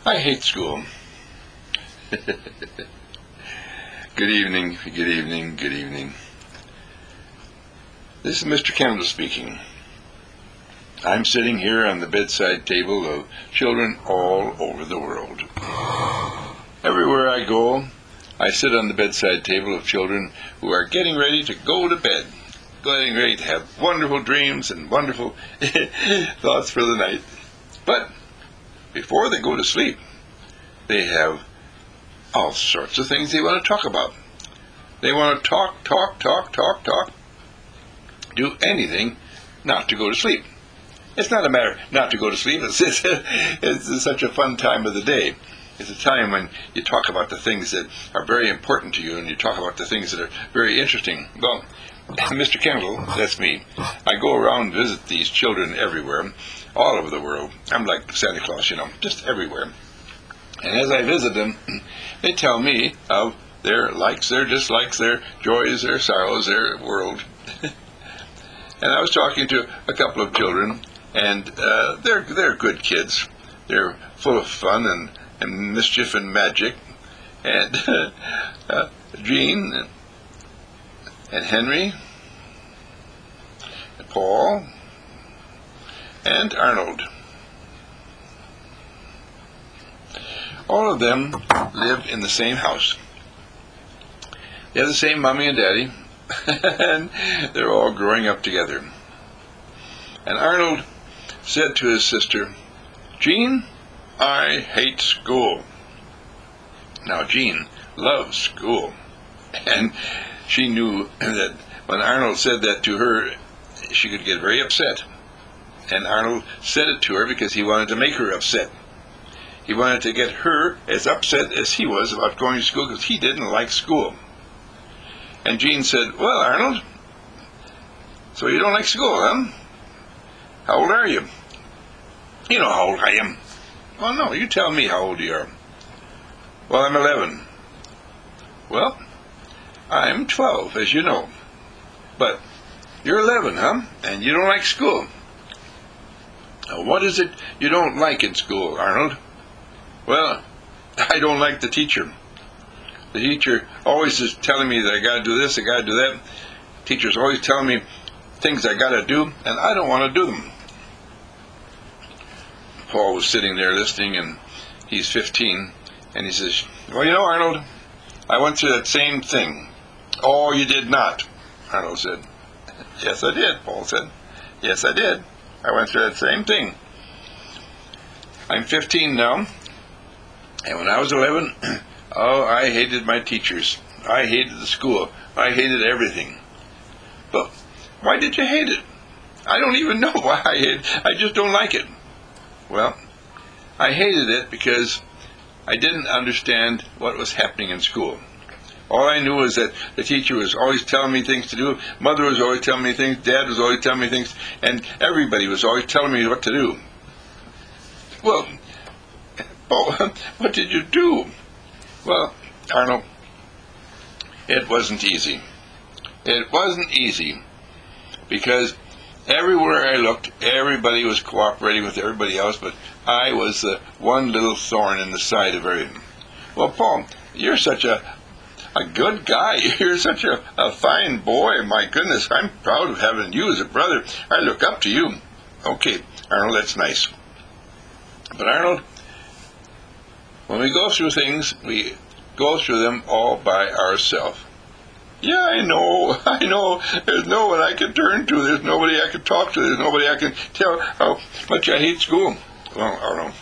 I hate school. Good evening, good evening, good evening. This is Mr. Kendall speaking. I'm sitting here on the bedside table of children all over the world. Everywhere I go, I sit on the bedside table of children who are getting ready to go to bed, getting ready to have wonderful dreams and wonderful thoughts for the night. But before they go to sleep, they have all sorts of things they want to talk about. They want to talk, do anything not to go to sleep. It's not a matter not to go to sleep. It's such a fun time of the day. It's a time when you talk about the things that are very important to you, and you talk about the things that are very interesting. Well, Mr. Kendall, that's me. I go around and visit these children everywhere, all over the world. I'm like Santa Claus, just everywhere. And as I visit them, they tell me of their likes, their dislikes, their joys, their sorrows, their world. And I was talking to a couple of children, and they're good kids. They're full of fun and mischief and magic. And Jean and Henry and Paul and Arnold. All of them live in the same house. They have the same mommy and daddy, and they're all growing up together. And Arnold said to his sister, "Jean, I hate school." Now, Jean loves school, and she knew that when Arnold said that to her, she could get very upset. And Arnold said it to her because he wanted to make her upset. He wanted to get her as upset as he was about going to school because he didn't like school. And Jean said, "Well, Arnold, so you don't like school, huh? How old are you?" "You know how old I am." "Well, no, you tell me how old you are." "Well, I'm 11. "Well, I'm 12, as you know. But you're 11, huh? And you don't like school. Now, what is it you don't like in school, Arnold?" "Well, I don't like the teacher. The teacher always is telling me that I got to do this, I got to do that. Teacher's always telling me things I got to do, and I don't want to do them." Paul was sitting there listening, and he's 15, and he says, "Well, Arnold, I went through that same thing." "Oh, you did not," Arnold said. "Yes, I did," Paul said. "Yes, I did. I went through that same thing. I'm 15 now, and when I was 11, oh, I hated my teachers. I hated the school. I hated everything." "But why did you hate it?" "I don't even know why I hate it. I just don't like it." "Well, I hated it because I didn't understand what was happening in school. All I knew was that the teacher was always telling me things to do, mother was always telling me things, dad was always telling me things, and everybody was always telling me what to do." "Well, Paul, what did you do?" "Well, Arnold, it wasn't easy. It wasn't easy because everywhere I looked, everybody was cooperating with everybody else, but I was the one little thorn in the side of everything." "Well, Paul, you're such a good guy. You're such a fine boy. My goodness, I'm proud of having you as a brother. I look up to you." "Okay, Arnold, that's nice. But Arnold, when we go through things, we go through them all by ourselves." "Yeah, I know. There's no one I can turn to. There's nobody I can talk to. There's nobody I can tell how much I hate school." "Well, Arnold,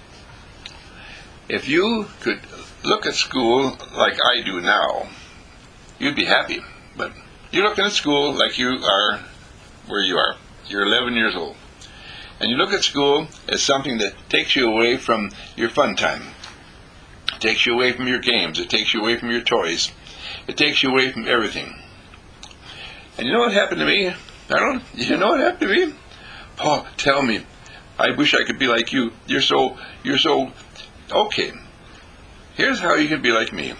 if you could look at school like I do now, you'd be happy. But you're looking at school like you are where you are. You're 11 years old. And you look at school as something that takes you away from your fun time. It takes you away from your games. It takes you away from your toys. It takes you away from everything. And you know what happened to me, Arnold? You know what happened to me? Paul, tell me. I wish I could be like you. You're so... Okay. Here's how you can be like me.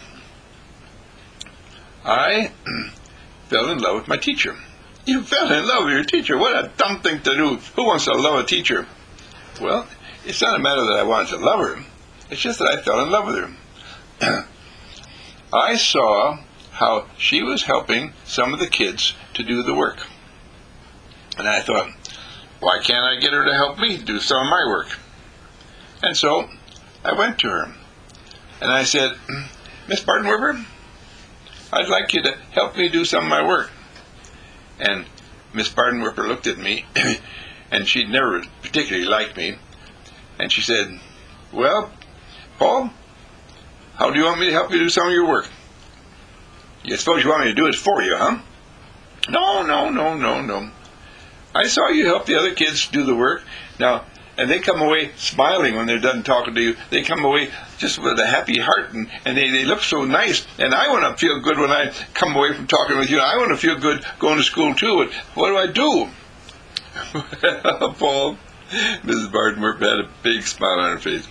I fell in love with my teacher." "You fell in love with your teacher? What a dumb thing to do. Who wants to love a teacher?" "Well, it's not a matter that I wanted to love her. It's just that I fell in love with her. I saw how she was helping some of the kids to do the work. And I thought, why can't I get her to help me do some of my work? And so I went to her and I said, Miss Bardenwerper, I'd like you to help me do some of my work. And Miss Bardenwerper looked at me, and she'd never particularly liked me, and she said, well, Paul, how do you want me to help you do some of your work? You suppose you want me to do it for you, huh? No. I saw you help the other kids do the work. Now, and they come away smiling when they're done talking to you. They come away just with a happy heart, and they look so nice. And I want to feel good when I come away from talking with you. I want to feel good going to school, too. And what do? Paul, Mrs. Bardenwerper had a big smile on her face.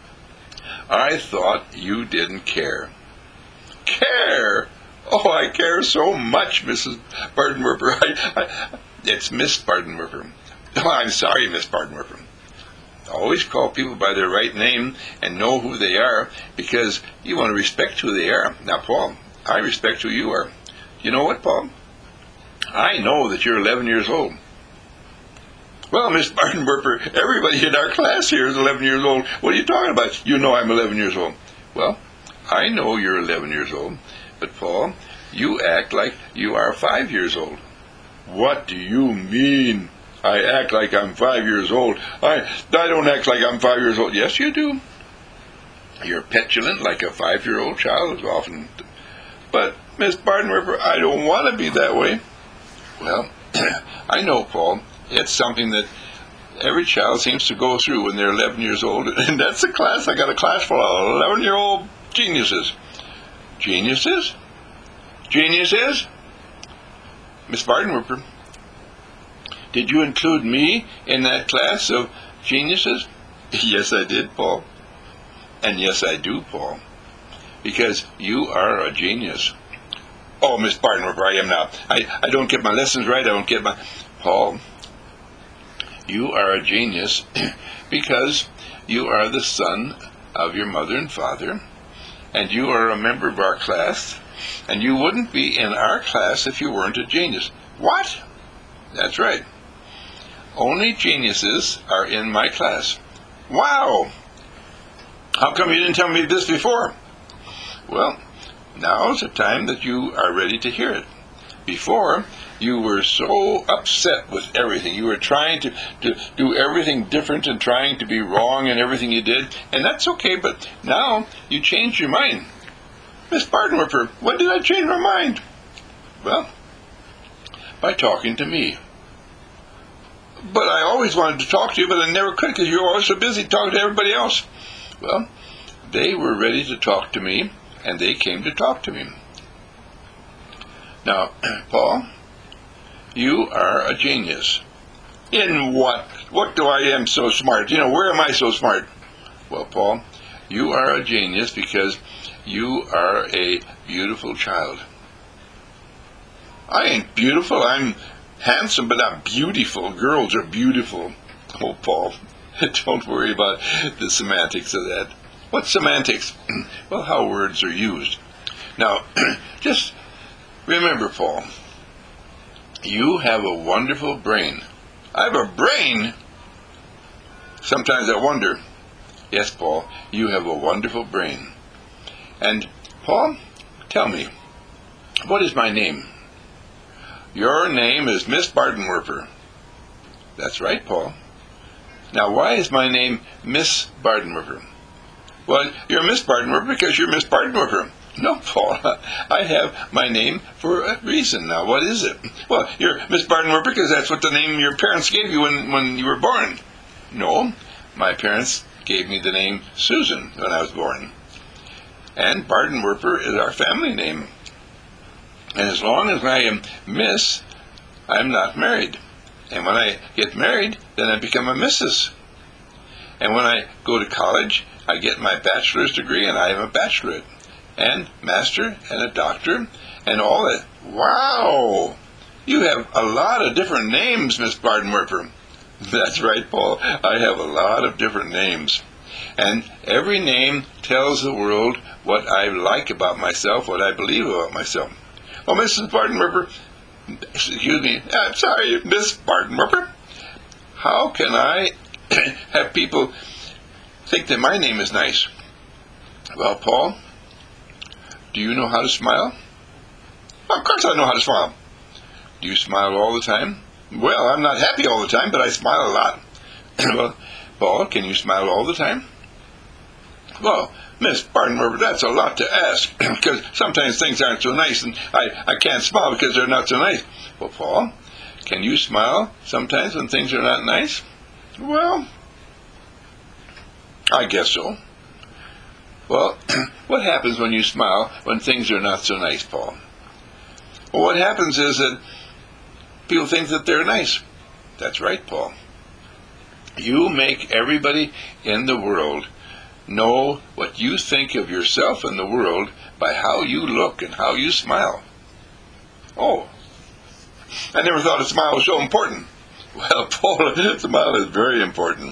I thought you didn't care. Care? Oh, I care so much, Mrs. Bardenwerper. It's Miss Bardenwerper. Oh, I'm sorry, Miss Bardenwerper. Always call people by their right name and know who they are, because you want to respect who they are. Now, Paul, I respect who you are. You know what, Paul? I know that you're 11 years old. Well, Miss Bardenwerper, everybody in our class here is 11 years old. What are you talking about? You know I'm 11 years old. Well, I know you're 11 years old, but Paul, you act like you are 5 years old. What do you mean? I act like I'm 5 years old. I don't act like I'm 5 years old. Yes, you do. You're petulant like a 5-year-old child is often. But, Miss Bardenwerper, I don't want to be that way. Well, I know, Paul. It's something that every child seems to go through when they're 11 years old. And that's a class. I got a class full of 11-year-old geniuses. Geniuses? Geniuses? Miss Bardenwerper, did you include me in that class of geniuses? Yes, I did, Paul. And yes, I do, Paul. Because you are a genius. Oh, Miss Bardenwerper, I am not. I don't get my lessons right. I don't get my... Paul, you are a genius because you are the son of your mother and father, and you are a member of our class, and you wouldn't be in our class if you weren't a genius. What? That's right. Only geniuses are in my class. Wow! How come you didn't tell me this before? Well, now is the time that you are ready to hear it. Before, you were so upset with everything. You were trying to do everything different and trying to be wrong in everything you did. And that's okay, but now you changed your mind. Miss Bardenwerper, when did I change my mind? Well, by talking to me. But I always wanted to talk to you, but I never could because you were always so busy talking to everybody else. Well, they were ready to talk to me, and they came to talk to me. Now, Paul, you are a genius. In what? What do I am so smart? Where am I so smart? Well, Paul, you are a genius because you are a beautiful child. I ain't beautiful. I'm handsome, but not beautiful. Girls are beautiful. Oh, Paul, don't worry about the semantics of that. What semantics? Well, how words are used. Now, just remember, Paul, you have a wonderful brain. I have a brain? Sometimes I wonder. Yes, Paul, you have a wonderful brain. And, Paul, tell me, what is my name? Your name is Miss Bardenwerper. That's right, Paul. Now, why is my name Miss Bardenwerper? Well, you're Miss Bardenwerper because you're Miss Bardenwerper. No, Paul, I have my name for a reason. Now, what is it? Well, you're Miss Bardenwerper because that's what the name your parents gave you when you were born. No, my parents gave me the name Susan when I was born. And Bardenwerper is our family name. And as long as I am Miss, I'm not married. And when I get married, then I become a Mrs. And when I go to college, I get my bachelor's degree, and I am a bachelorette. And master, and a doctor, and all that. Wow! You have a lot of different names, Miss Bardenwerper. That's right, Paul. I have a lot of different names. And every name tells the world what I like about myself, what I believe about myself. Oh, Mrs. Bartenwerper, excuse me, I'm sorry, Miss Bartenwerper, how can I have people think that my name is nice? Well, Paul, do you know how to smile? Of course I know how to smile. Do you smile all the time? Well, I'm not happy all the time, but I smile a lot. Well, Paul, can you smile all the time? Well, Miss Bartenwerper, that's a lot to ask, because sometimes things aren't so nice, and I can't smile because they're not so nice. Well, Paul, can you smile sometimes when things are not nice? Well, I guess so. Well, what happens when you smile when things are not so nice, Paul? Well, what happens is that people think that they're nice. That's right, Paul. You make everybody in the world know what you think of yourself and the world by how you look and how you smile. Oh, I never thought a smile was so important. Well, Paul, a smile is very important.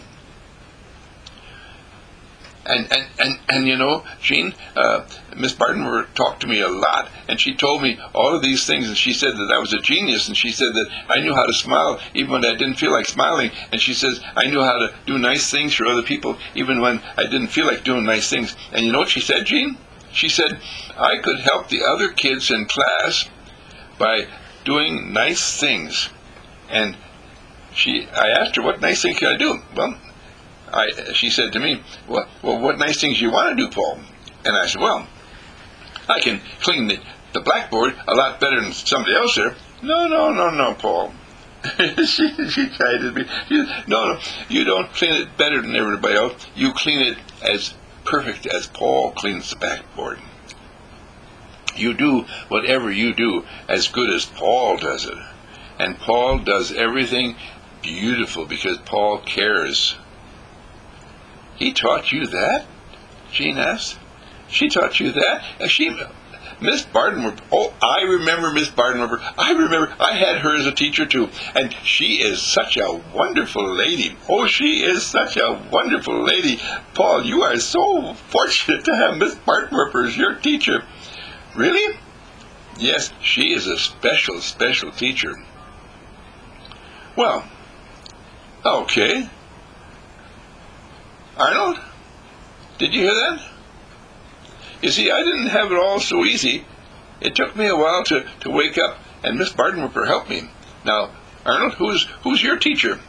And you know, Jean, Miss Bartenwerper talked to me a lot, and she told me all of these things, and she said that I was a genius, and she said that I knew how to smile even when I didn't feel like smiling, and she says I knew how to do nice things for other people even when I didn't feel like doing nice things. And you know what she said, Jean? She said I could help the other kids in class by doing nice things. And I asked her, what nice thing can I do? Well, she said to me, well, what nice things you want to do, Paul? And I said, well, I can clean the blackboard a lot better than somebody else there. No, Paul. she chided me. No, you don't clean it better than everybody else. You clean it as perfect as Paul cleans the blackboard. You do whatever you do as good as Paul does it. And Paul does everything beautiful because Paul cares. He taught you that? Jean asked. She taught you that? Miss Bartenwerper. Oh, I remember Miss Bartenwerper. I had her as a teacher too. And she is such a wonderful lady. Oh, she is such a wonderful lady. Paul, you are so fortunate to have Miss Bartenwerper as your teacher. Really? Yes, she is a special teacher. Well, okay. Arnold, did you hear that? You see, I didn't have it all so easy. It took me a while to wake up, and Miss Bartenwerper helped me. Now, Arnold, who's your teacher?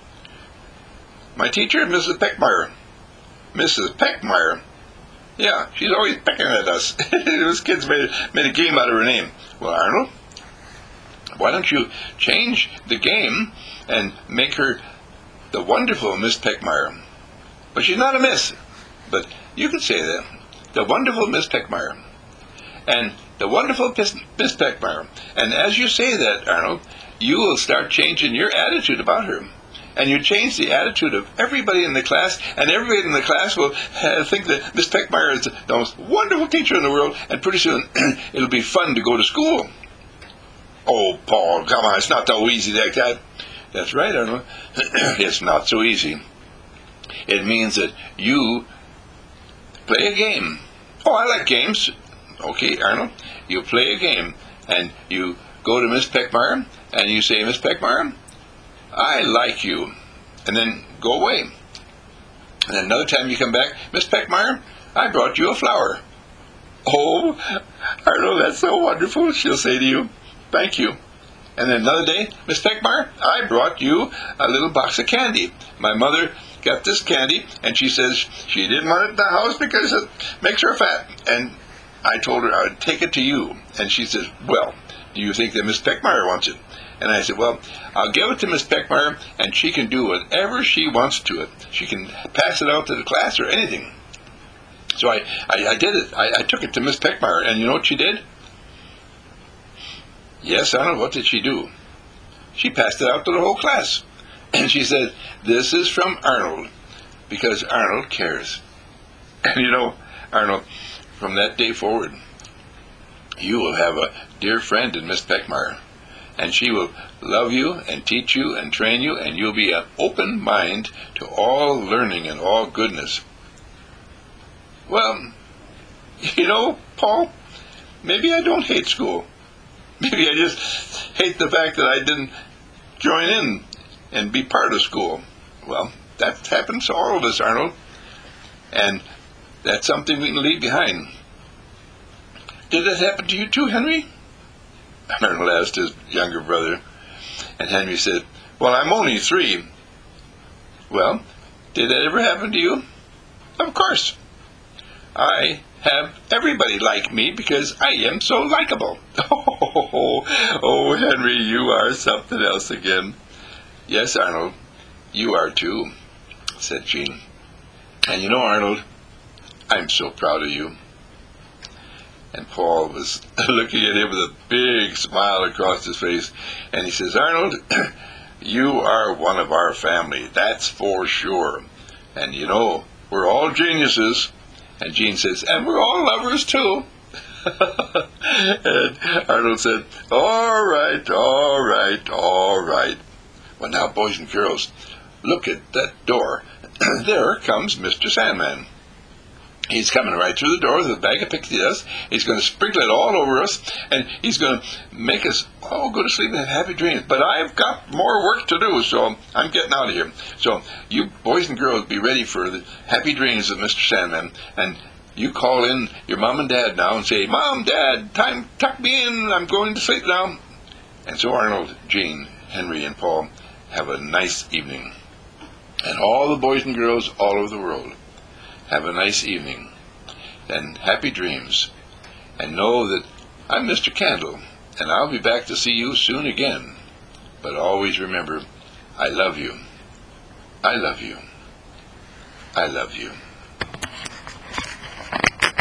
My teacher, Mrs. Peckmeyer. Mrs. Peckmeyer? Yeah, she's always pecking at us. Those kids made a game out of her name. Well, Arnold, why don't you change the game and make her the wonderful Miss Peckmeyer? But she's not a miss. But you could say that. The wonderful Miss Peckmeyer. And the wonderful Miss Peckmeyer. And as you say that, Arnold, you will start changing your attitude about her. And you change the attitude of everybody in the class, and everybody in the class will think that Miss Peckmeyer is the most wonderful teacher in the world, and pretty soon it'll be fun to go to school. Oh, Paul, come on, it's not so easy like that. That's right, Arnold. It's not so easy. It means that you play a game. Oh, I like games. Okay, Arnold, you play a game, and you go to Miss Peckmeyer, and you say, Miss Peckmeyer, I like you, and then go away. And then another time you come back, Miss Peckmeyer, I brought you a flower. Oh, Arnold, that's so wonderful, she'll say to you, thank you. And then another day, Miss Peckmeyer, I brought you a little box of candy. My mother got this candy, and she says she didn't want it in the house because it makes her fat. And I told her I would take it to you. And she says, well, do you think that Miss Peckmeyer wants it? And I said, well, I'll give it to Miss Peckmeyer, and she can do whatever she wants to it. She can pass it out to the class or anything. So I did it. I took it to Miss Peckmeyer, and you know what she did? Yes, Arnold, what did she do? She passed it out to the whole class. And she said, this is from Arnold, because Arnold cares. And you know, Arnold, from that day forward, you will have a dear friend in Miss Peckmeyer. And she will love you and teach you and train you, and you'll be an open mind to all learning and all goodness. Well, Paul, maybe I don't hate school. Maybe I just hate the fact that I didn't join in and be part of school. Well, that happens to all of us, Arnold. And that's something we can leave behind. Did that happen to you too, Henry? Arnold asked his younger brother. And Henry said, well, I'm only 3. Well, did that ever happen to you? Of course. I have everybody like me because I am so likable. Oh, Henry, you are something else again. Yes, Arnold, you are too, said Jean. And Arnold, I'm so proud of you. And Paul was looking at him with a big smile across his face. And he says, Arnold, you are one of our family, that's for sure. And we're all geniuses. And Jean says, and we're all lovers too. And Arnold said, all right. Well, now, boys and girls, look at that door. There comes Mr. Sandman. He's coming right through the door with a bag of pixie dust. He's going to sprinkle it all over us, and he's going to make us all go to sleep and have happy dreams. But I've got more work to do, so I'm getting out of here. So you boys and girls be ready for the happy dreams of Mr. Sandman, and you call in your mom and dad now and say, Mom, Dad, time, tuck me in. I'm going to sleep now. And so Arnold, Jean, Henry, and Paul have a nice evening. And all the boys and girls all over the world have a nice evening and happy dreams, and know that I'm Mr. Candle, and I'll be back to see you soon again. But always remember, I love you. I love you. I love you.